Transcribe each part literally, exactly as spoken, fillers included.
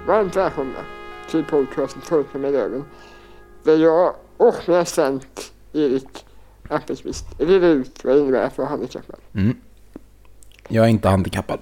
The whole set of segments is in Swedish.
Varmt välkomna till podcasten Torka med röven. Där jag och min assistent Erik Appelqvist reder ut vad det innebär för handikappad. Mm. Jag är inte handikappad.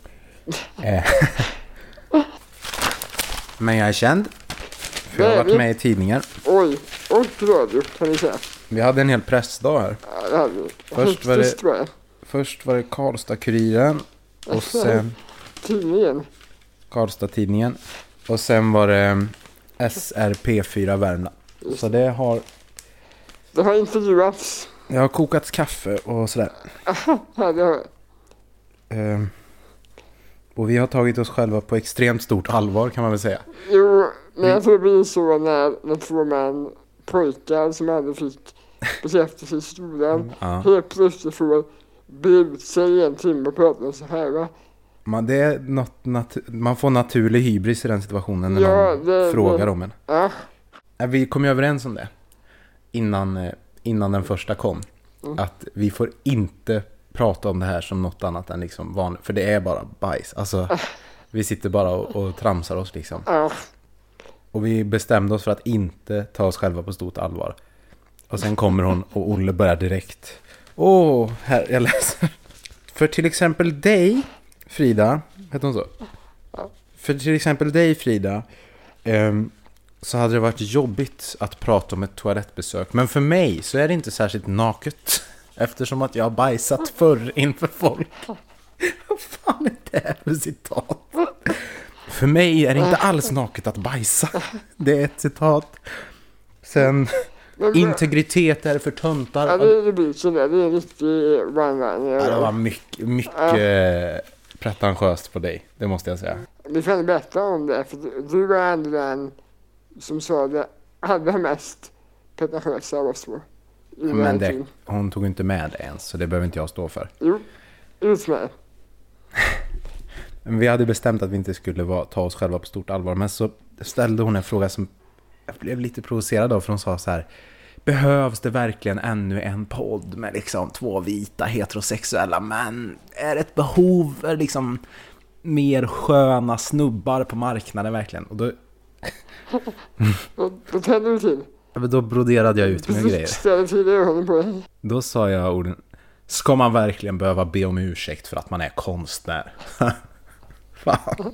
Men jag är känd. För jag har varit med i tidningar. Oj, och radio kan vi säga. Vi hade en hel pressdag här. Ja, det hade vi. Först var det, först var det Karlstad-Kuriren. Och sen tidningen. Karlstad-tidningen. Och sen var det S R P fyra Värmland. Så det har... Det har intervjuats. Det har kokats kaffe och sådär. Ja, det har... Um, och vi har tagit oss själva på extremt stort allvar, kan man väl säga. Jo, men jag tror det blir så när, när två män, pojkar som aldrig fick bekräftelse i skolan, mm, ja. helt plötsligt får be ut sig i en timme och prata så här, va? Man, det är något natu- man får naturlig hybris i den situationen när ja, någon det, frågar det, om en. Ja. Vi kom ju överens om det innan, innan den första kom. Mm. Att vi får inte prata om det här som något annat än liksom vanligt. För det är bara bajs. Alltså, äh. vi sitter bara och, och tramsar oss liksom. Äh. Och vi bestämde oss för att inte ta oss själva på stort allvar. Och sen kommer hon och Olle börjar direkt. Åh, oh, här, jag läser. För till exempel dig, Frida. Heter hon så? Äh. För till exempel dig, Frida. Um, så hade det varit jobbigt att prata om ett toalettbesök. Men för mig så är det inte särskilt naket. Eftersom att jag har bajsat förr inför folk. Vad fan är det här för citat? För mig är det inte alls naket att bajsa. Det är ett citat. Sen, integritet är för töntar. Ja, det blir så där. Det är riktigt one-liner. Ja, det var mycket, mycket ja. pretentiöst på dig. Det måste jag säga. Vi kan berätta om det. För du var ändå den som sa det allra mest pretentiösa av oss två. Men det, hon tog inte med det ens, så det behöver inte jag stå för. Jo, ut med. Vi hade bestämt att vi inte skulle vara, ta oss själva på stort allvar. Men så ställde hon en fråga som jag blev lite provocerad av. För hon sa så här: behövs det verkligen ännu en podd med liksom två vita heterosexuella män? Är det ett behov? Är det liksom mer sköna snubbar på marknaden verkligen? Och då... då, då tänder du till. Men då broderade jag ut mina grejer. Då sa jag orden: ska man verkligen behöva be om ursäkt för att man är konstnär? Fan.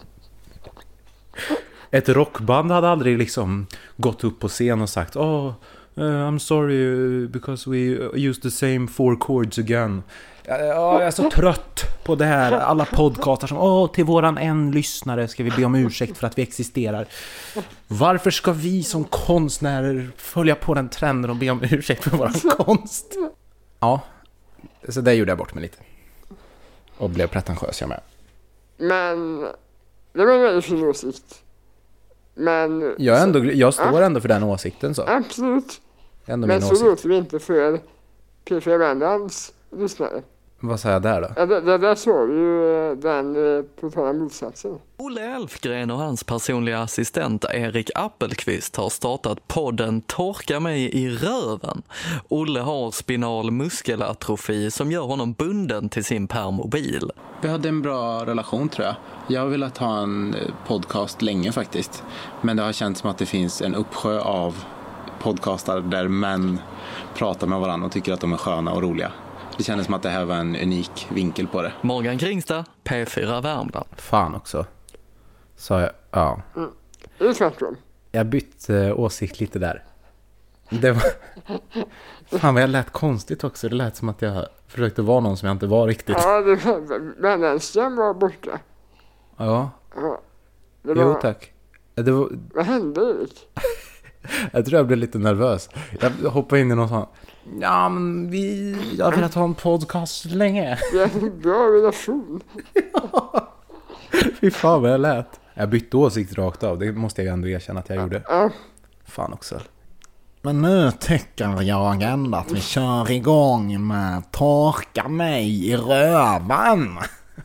Ett rockband hade aldrig liksom gått upp på scen och sagt: oh, uh, I'm sorry because we used the same four chords again. Jag, jag är så trött på det här. Alla podcastar som åh, till våran en lyssnare ska vi be om ursäkt för att vi existerar. Varför ska vi som konstnärer följa på den trenden och be om ursäkt för våran konst? Ja, så det gjorde jag bort mig lite. Och blev pretentiös jag med. Men det var en väldigt fin åsikt. Men jag, är ändå, jag står ändå för den åsikten så. Absolut. Ändå men min så åsikt. låter vi inte för P fyra Värmlands lyssnare. Vad sa jag där då? Ja, det, det där såg vi ju den eh, totala motsatsen. Olle Elfgren och hans personliga assistent Erik Appelqvist har startat podden Torka mig i röven. Olle har spinal muskelatrofi som gör honom bunden till sin permobil. Vi hade en bra relation tror jag. Jag har velat ha en podcast länge faktiskt. Men det har känts som att det finns en uppsjö av podcastar där män pratar med varandra och tycker att de är sköna och roliga. Det kändes som att det här var en unik vinkel på det. Morgan Kringstad, P fyra Värmland. Fan också. Så jag, ja. Mm. Det är tvärtom. Jag bytte äh, åsikt lite där. Det var... Fan vad jag lät konstigt också. Det lät som att jag försökte vara någon som jag inte var riktigt. Ja, det var... Men den stäm var borta. Ja. Ja. Det var... Jo, tack. Det var... Vad hände, Erik? Jag tror jag blev lite nervös. Jag hoppade in i någon sån. Ja, men vi... Jag har velat ha en podcast länge. Det är en bra relation. Ja. Fy fan vad jag lät. Jag bytte åsikt rakt av. Det måste jag ändå erkänna att jag gjorde. Ja. Fan också. Men nu tycker jag ändå att vi kör igång med Torka mig i rövan.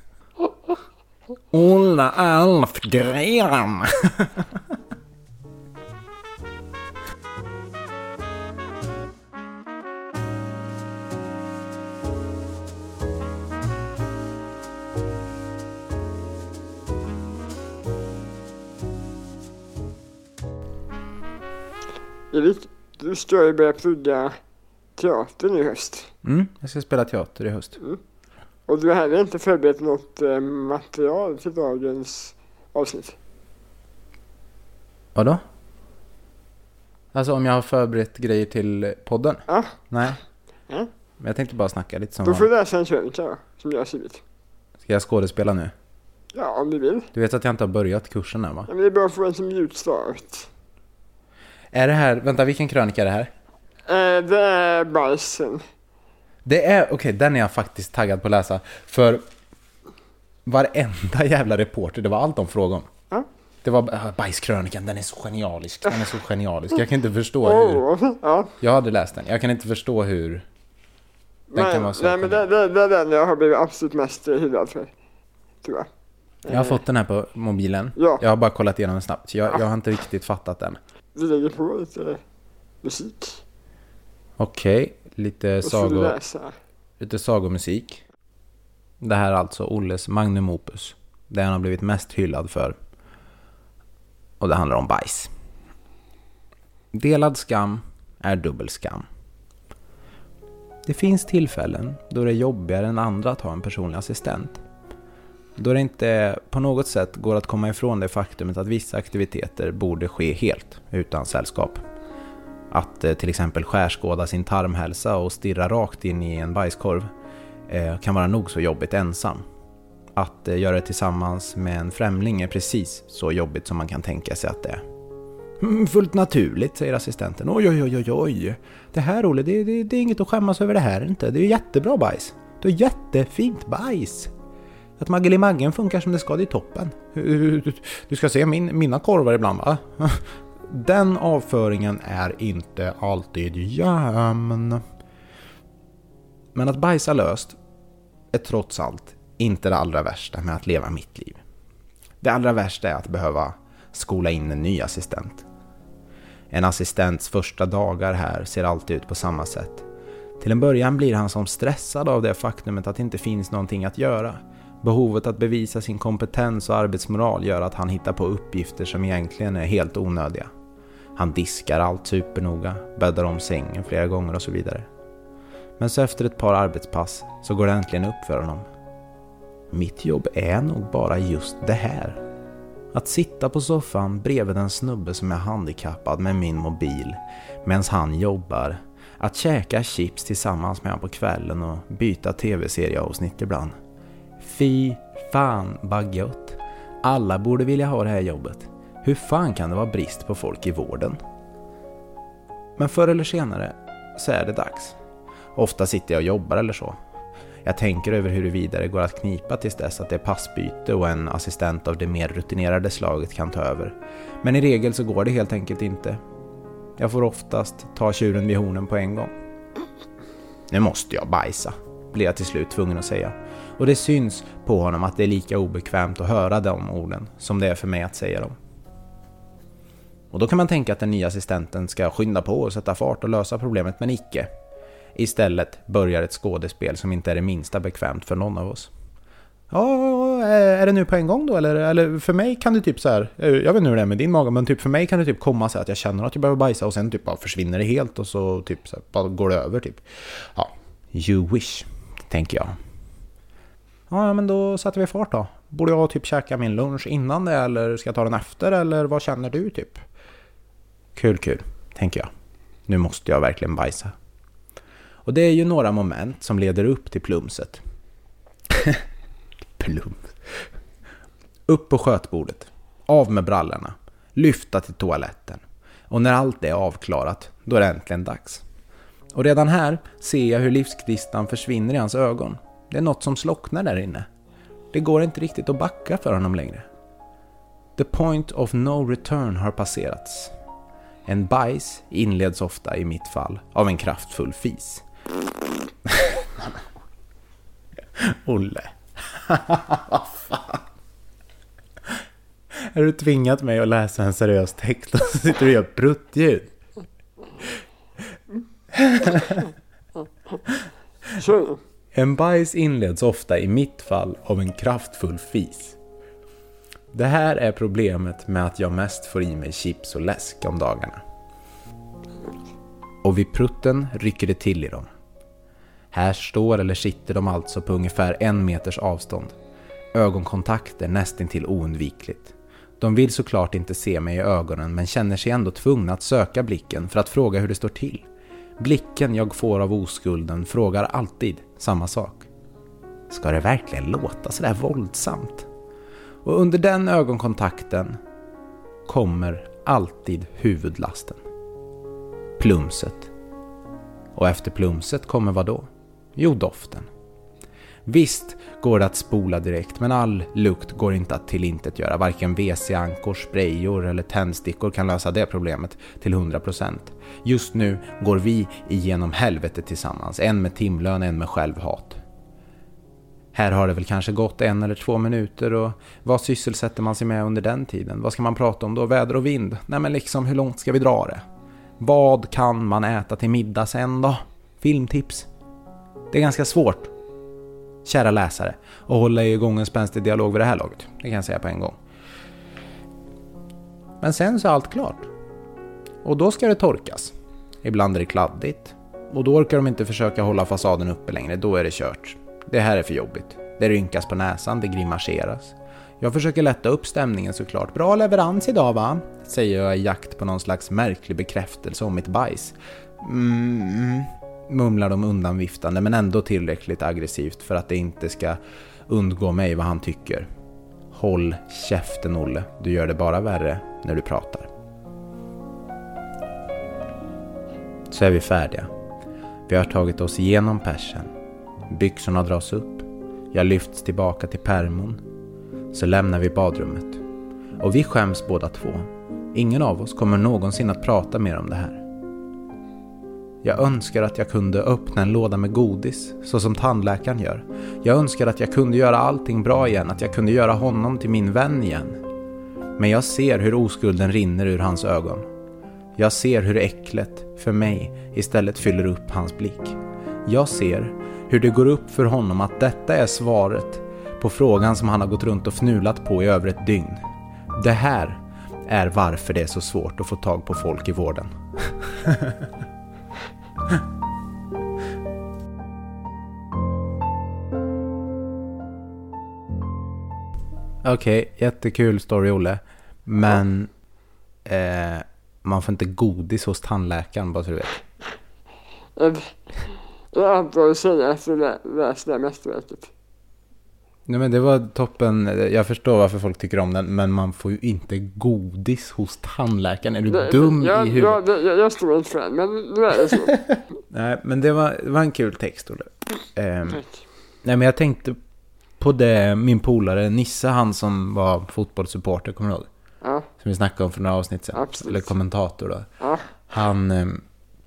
Olle Elfgren. Erik, du ska ju börja plugga teater nu i höst. Mm, jag ska spela teater i höst. Mm. Och du har heller inte förberett något eh, material till dagens avsnitt. Vadå? Alltså om jag har förberett grejer till podden? Ja. Nej. Ja. Men jag tänkte bara snacka lite som Då får du vanligt. läsa en krönika då, som jag har skrivit. Ska jag skådespela nu? Ja, om du vill. Du vet att jag inte har börjat kursen än, va? Ja, men det är bara att få en som mjuk start. Är det här... Vänta, vilken krönika är det här? Eh, det är bajsen. Det är... Okej, okay, den är jag faktiskt taggad på att läsa. För varenda jävla reporter, det var allt de frågade om. Ja. Det var äh, bajskrönikan, den är så genialisk. Den är så genialisk. Jag kan inte förstå hur... Oh, ja. Jag hade läst den. Jag kan inte förstå hur... Den Nej, kan vara så... nej men det, det, det är den jag har blivit absolut mest hyllad för. Tror jag. Jag har fått den här på mobilen. Ja. Jag har bara kollat igenom den snabbt. Jag, jag har inte riktigt fattat den. Vi lägger på lite musik. Okej, okay, lite, Och så får du sago, läsa. lite sagomusik. Det här är alltså Olles magnum opus. Det han har blivit mest hyllad för. Och det handlar om bajs. Delad skam är dubbel skam. Det finns tillfällen då det är jobbigare än andra att ha en personlig assistent. Då det inte på något sätt går att komma ifrån det faktumet att vissa aktiviteter borde ske helt utan sällskap. Att eh, till exempel skärskåda sin tarmhälsa och stirra rakt in i en bajskorv eh, kan vara nog så jobbigt ensam. Att eh, göra det tillsammans med en främling är precis så jobbigt som man kan tänka sig att det är. Mm, fullt naturligt, säger assistenten. Oj, oj, oj, oj, oj. Det här, Olle, det, det, det är inget att skämmas över det här inte. Det är jättebra bajs. Det är jättefint bajs. Att Maggelimaggen funkar som det ska, det är toppen. Du ska se min, mina korvar ibland, va? Den avföringen är inte alltid jämn. Men att bajsa löst är trots allt inte det allra värsta med att leva mitt liv. Det allra värsta är att behöva skola in en ny assistent. En assistents första dagar här ser alltid ut på samma sätt. Till en början blir han som stressad av det faktumet att det inte finns någonting att göra. Behovet att bevisa sin kompetens och arbetsmoral gör att han hittar på uppgifter som egentligen är helt onödiga. Han diskar allt supernoga, bäddar om sängen flera gånger och så vidare. Men så efter ett par arbetspass så går det äntligen upp för honom. Mitt jobb är nog bara just det här. Att sitta på soffan bredvid en snubbe som är handikappad med min mobil medan han jobbar. Att käka chips tillsammans med honom på kvällen och byta tv-serieavsnitt ibland. Fy fan vad gött. Alla borde vilja ha det här jobbet. Hur fan kan det vara brist på folk i vården? Men förr eller senare så är det dags. Ofta sitter jag och jobbar eller så. Jag tänker över huruvida det går att knipa tills dess att det är passbyte och en assistent av det mer rutinerade slaget kan ta över. Men i regel så går det helt enkelt inte. Jag får oftast ta tjuren vid hornen på en gång. Nu måste jag bajsa, blir jag till slut tvungen att säga. Och det syns på honom att det är lika obekvämt att höra de orden som det är för mig att säga dem. Och då kan man tänka att den nya assistenten ska skynda på och sätta fart och lösa problemet, men icke. Istället börjar ett skådespel som inte är det minsta bekvämt för någon av oss. Ja, är det nu på en gång då? Eller, eller för mig kan det typ så här, jag vet inte hur det är med din mage, men typ för mig kan det typ komma så att jag känner att jag behöver bajsa och sen typ bara försvinner det helt och så typ så här, bara går det över typ. Ja, you wish, tänker jag. Ja, men då sätter vi fart då. Borde jag typ käka min lunch innan det eller ska jag ta den efter eller vad känner du typ? Kul, kul, tänker jag. Nu måste jag verkligen bajsa. Och det är ju några moment som leder upp till plumset. Plums. Upp på skötbordet. Av med brallorna. Lyfta till toaletten. Och när allt är avklarat, då är det äntligen dags. Och redan här ser jag hur livsknistan försvinner i hans ögon. Det är något som slocknar där inne. Det går inte riktigt att backa för honom längre. The point of no return har passerats. En bajs inleds ofta i mitt fall av en kraftfull fis. Olle. Vad fan? Är du tvingat mig att läsa en seriös text och så sitter du och gör pruttljud? En bajs inleds ofta i mitt fall av en kraftfull fis. Det här är problemet med att jag mest får i mig chips och läsk om dagarna. Och vid prutten rycker det till i dem. Här står eller sitter de alltså på ungefär en meters avstånd. Ögonkontakt är nästintill oundvikligt. De vill såklart inte se mig i ögonen men känner sig ändå tvungna att söka blicken för att fråga hur det står till. Blicken jag får av oskulden frågar alltid samma sak. Ska det verkligen låta så där våldsamt? Och under den ögonkontakten kommer alltid huvudlasten. Plumset. Och efter plumset kommer vad då? Jo, doften. Visst går det att spola direkt, men all lukt går inte att tillintetgöra. Varken W C-ankor, sprayor eller tändstickor kan lösa det problemet till hundra procent. Just nu går vi igenom helvetet tillsammans. En med timlön, en med självhat. Här har det väl kanske gått en eller två minuter och vad sysselsätter man sig med under den tiden? Vad ska man prata om då? Väder och vind? Nej men liksom, hur långt ska vi dra det? Vad kan man äta till middag sen då? Filmtips? Det är ganska svårt, kära läsare, att hålla igång en spänstig dialog vid det här laget. Det kan jag säga på en gång. Men sen så är allt klart. Och då ska det torkas. Ibland är det kladdigt. Och då orkar de inte försöka hålla fasaden uppe längre. Då är det kört. Det här är för jobbigt. Det rynkas på näsan, det grimaseras. Jag försöker lätta upp stämningen såklart. Bra leverans idag va? Säger jag i jakt på någon slags märklig bekräftelse om mitt bajs. Mm, mumlar de undanviftande men ändå tillräckligt aggressivt för att det inte ska undgå mig vad han tycker. Håll käften Olle, du gör det bara värre när du pratar. Så är vi färdiga. Vi har tagit oss igenom persen. Byxorna dras upp. Jag lyfts tillbaka till pärmon. Så lämnar vi badrummet. Och vi skäms båda två. Ingen av oss kommer någonsin att prata mer om det här. Jag önskar att jag kunde öppna en låda med godis, så som tandläkaren gör. Jag önskar att jag kunde göra allting bra igen, att jag kunde göra honom till min vän igen. Men jag ser hur oskulden rinner ur hans ögon. Jag ser hur äcklet för mig istället fyller upp hans blick. Jag ser hur det går upp för honom att detta är svaret på frågan som han har gått runt och fnulat på i över ett dygn. Det här är varför det är så svårt att få tag på folk i vården. Okej, okay, jättekul story Olle. Men eh, man får inte godis hos tandläkaren, bara så du vet. Jag antar att säga efter att läsa det mästerverket. Nej men det var toppen. Jag förstår varför folk tycker om den. Men man får ju inte godis hos tandläkaren. Är du det, dum jag, i huvudet? Ja, jag, jag står inte för men nu är det så. Nej men det var, det var en kul text Olle. Um, nej men jag tänkte på det, min polare Nisse, han som var fotbollssupporter, kommer du ihåg? Ja. Som vi snackade om för några avsnitt sedan. Absolut. Eller kommentator då. Ja. Han, um,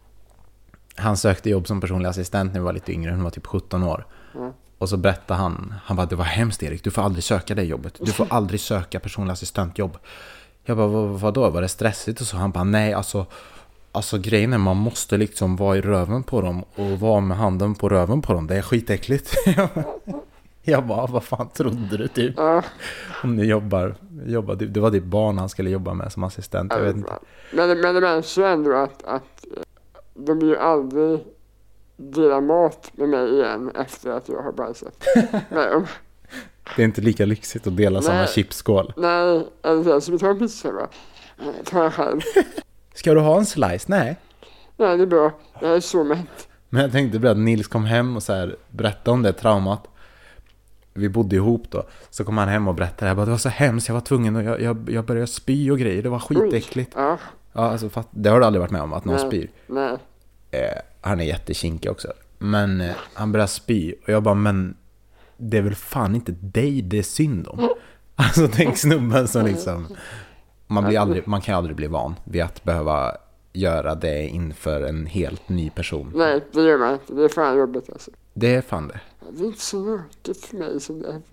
han sökte jobb som personlig assistent när vi var lite yngre. Han var typ sjutton år. Ja. Och så berättade han, han bara, det var hemskt Erik, du får aldrig söka det jobbet. Du får aldrig söka personlig assistentjobb. Jag bara, vad, vad då? Var det stressigt? Och så han bara, nej alltså, alltså grejen är, man måste liksom vara i röven på dem och vara med handen på röven på dem. Det är skitäckligt. Jag bara, vad fan trodde du typ? Ja. Om ni jobbar, jobbar, det var ditt barn han skulle jobba med som assistent. Jag vet inte. Men, men det märks ju ändå att, att de blir ju aldrig dela mat med mig igen efter att jag har bajsat. Nej, det är inte lika lyxigt att dela nej, samma chipsskål. Nej, eller så vi tar en pizza va? Ta en själv. Ska du ha en slice? Nej. Nej, det är bra. Jag är så mätt. Men jag tänkte att Nils kom hem och så här, berättade om det traumat. Vi bodde ihop då. Så kom han hem och berättade. Jag bara, det var så hemskt. Jag var tvungen och jag, jag, jag började spy och grejer. Det var skitäckligt. Ja. Ja, alltså, fatt, det har du aldrig varit med om, att någon nej, spyr. Nej. Eh, han är jättekinkig också. Men eh, han började spy. Och jag bara, men det är väl fan inte dig det är synd om. Alltså tänk snubben som liksom... Man, blir aldrig, man kan aldrig bli van vid att behöva göra det inför en helt ny person. Nej, det gör man inte. Det är fan jobbigt alltså. Det är fan det. Det är inte så naket för mig som det är.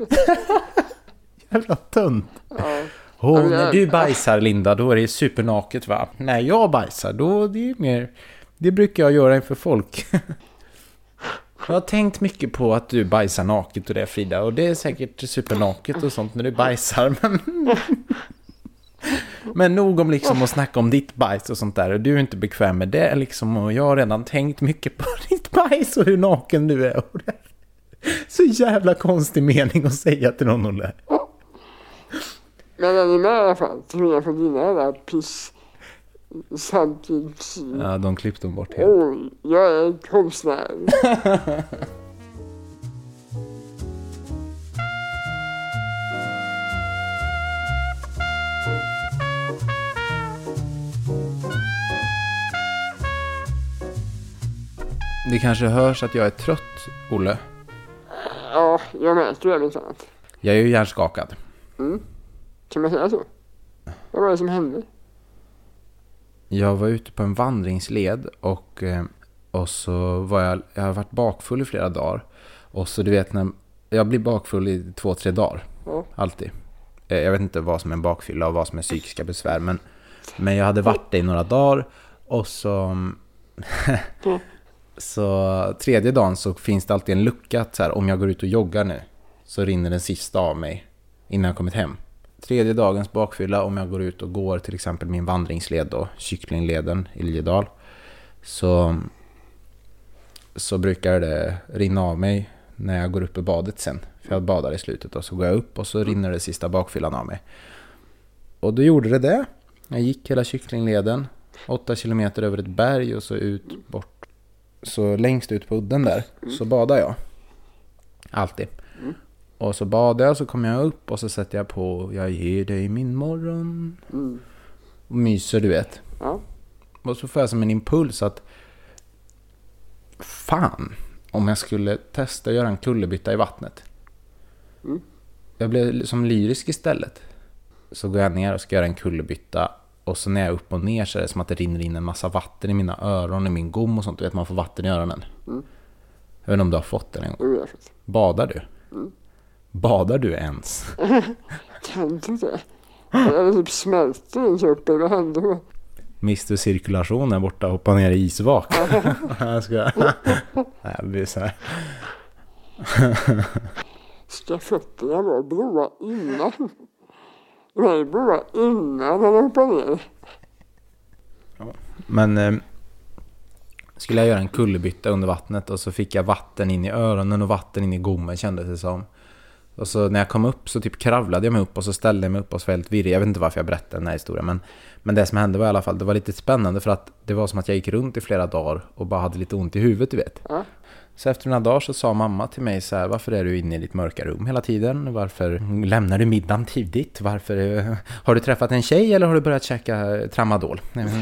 Jävla tunt. Ja. Oh, när du bajsar Linda, då är det supernaket va? När jag bajsar, då det är mer... Det brukar jag göra inför folk. Jag har tänkt mycket på att du bajsar naket och det Frida. Och det är säkert supernaket och sånt när du bajsar. Men... Men nog om liksom att snacka om ditt bajs och sånt där. Och du är inte bekväm med det liksom. Och jag har redan tänkt mycket på ditt bajs och hur naken du är. Och det är så jävla konstig mening att säga till någon, Olle. Men är ni med i alla fall? Tror jag på dina jävla piss. Samtidigt. Ja, de klippte dem bort helt. Oj, jag är en konstnär. Det kanske hörs att jag är trött, Olle. Ja, jag märker det minst annat. Jag är ju hjärnskakad. Mm. Kan man säga så? Vad var det som hände? Jag var ute på en vandringsled och, och så var jag, jag har varit bakfull i flera dagar. Och så du vet när jag blir bakfull i två, tre dagar. Ja. Alltid. Jag vet inte vad som är bakfylla och vad som är psykiska besvär. Men, men jag hade varit det i några dagar och så... Så tredje dagen så finns det alltid en lucka att så här, om jag går ut och joggar nu så rinner den sista av mig innan jag kommit hem. Tredje dagens bakfylla, om jag går ut och går till exempel min vandringsled då, Kycklingleden i Liljedal, så, så brukar det rinna av mig när jag går upp i badet sen. För jag badar i slutet och så går jag upp och så rinner det sista bakfyllan av mig. Och då gjorde det det. Jag gick hela Kycklingleden, åtta kilometer över ett berg och så ut bort. Så längst ut på udden där så badar jag. Alltid. Mm. Och så badar jag, så kommer jag upp och så sätter jag på Jag ger dig min morgon. Mm. Och myser, du vet. Ja. Och så får jag som en impuls att fan, om jag skulle testa att göra en kullerbytta i vattnet. Mm. Jag blev som lyrisk istället. Så går jag ner och ska göra en kullerbytta. Och så när jag är upp och ner så är det som att det rinner in en massa vatten i mina öron, i min gom och sånt. Du vet, man får vatten i öronen. Mm. Jag vet inte om du har fått det en gång. Mm. Badar du? Mm. Badar du ens? Kan du det? Jag typ smälter den så uppe. Vad händer då? Mister cirkulationen borta och hoppar ner i isvak. Jag ska... Nej, jag blir så här. Ska fötterna vara blåa innan? Nej, bara innan han hoppar ner. Ja. Men eh, skulle jag göra en kullerbytta under vattnet och så fick jag vatten in i öronen och vatten in i gommen, kändes det som. Och så när jag kom upp så typ kravlade jag mig upp och så ställde jag mig upp och så var helt virrig. Jag vet inte varför jag berättade den här historien, men, men det som hände var i alla fall, det var lite spännande för att det var som att jag gick runt i flera dagar och bara hade lite ont i huvudet, du vet. Ja. Så efter några dagar så sa mamma till mig så här: varför är du inne i ditt mörka rum hela tiden? Varför lämnar du middagen tidigt? Varför har du träffat en tjej eller har du börjat käka tramadol?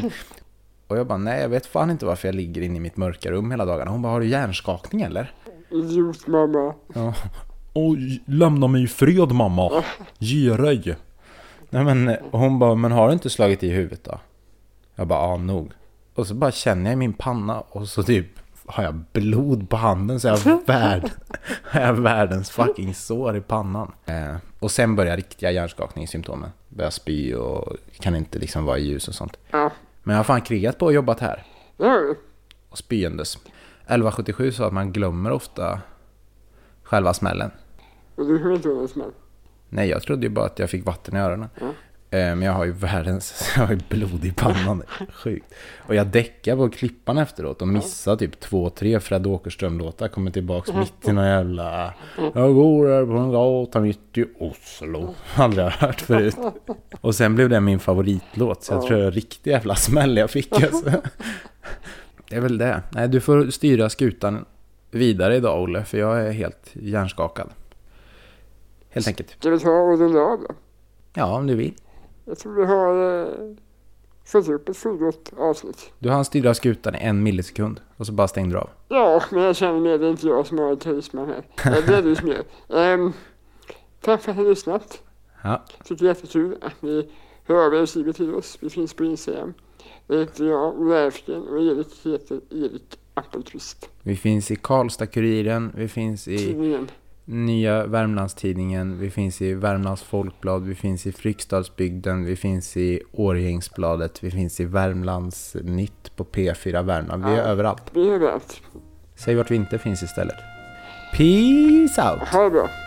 Och jag bara, nej, jag vet fan inte varför jag ligger inne i mitt mörka rum hela dagarna. Hon bara, har du hjärnskakning eller? Just mamma. Ja. Oj, lämna mig i fred mamma. Ge dig. Nej, men hon bara, men har du inte slagit i huvudet då? Jag bara, ja nog. Och så bara känner jag i min panna och så typ har jag blod på handen så jag har, värld, har jag världens fucking sår i pannan. Eh, och sen börjar riktiga hjärnskakningssymptomen. Börjar spy och kan inte liksom vara i ljus och sånt. Ja. Men jag har fan krigat på och jobbat här. Ja. Och spyendes. elva sjuttiosju sa att man glömmer ofta själva smällen. Och du hör inte vad det smäll? Nej, jag trodde ju bara att jag fick vatten i öronen. Ja. Men jag har ju världens, jag har ju blod i pannan. Sjukt. Och jag däckade på klippan efteråt och missade typ två, tre Fred Åkerström-låtar. Kommer tillbaka mitt i någon jävla... Jag går här på en gata mitt i Oslo. Aldrig har hört förut. Och sen blev det min favoritlåt. Så jag tror det var en riktig jävla smäll jag fick. Alltså. Det är väl det. Nej, du får styra skutan vidare idag, Olle. För jag är helt hjärnskakad. Helt enkelt. Ska vi ta och runda av då? Ja, om du vill. Jag tror vi har eh, fått upp ett fullgott avsnitt. Du har en styra skutan i en millisekund och så bara stängde du av. Ja, men jag känner med det är inte jag som har turismen här. Det är du som gör. Um, tack för att ni har lyssnat. Ja. Tycker det är jättekul att ni hör av er och skriver till oss. Vi finns på Instagram. Det heter jag, Olle Erfken, och Erik heter Erik Appelqvist. Vi finns i Karlstad-Kuriren. Vi finns i... Tidningen. Nya Värmlandstidningen, vi finns i Värmlands Folkblad, vi finns i Fryksdalsbygden, vi finns i Årgängsbladet, vi finns i Värmlands Nytt på P fyra Värmland. Vi är ja, överallt. Vi är överallt. Säg vart vi inte finns istället. Peace out! Ha det bra.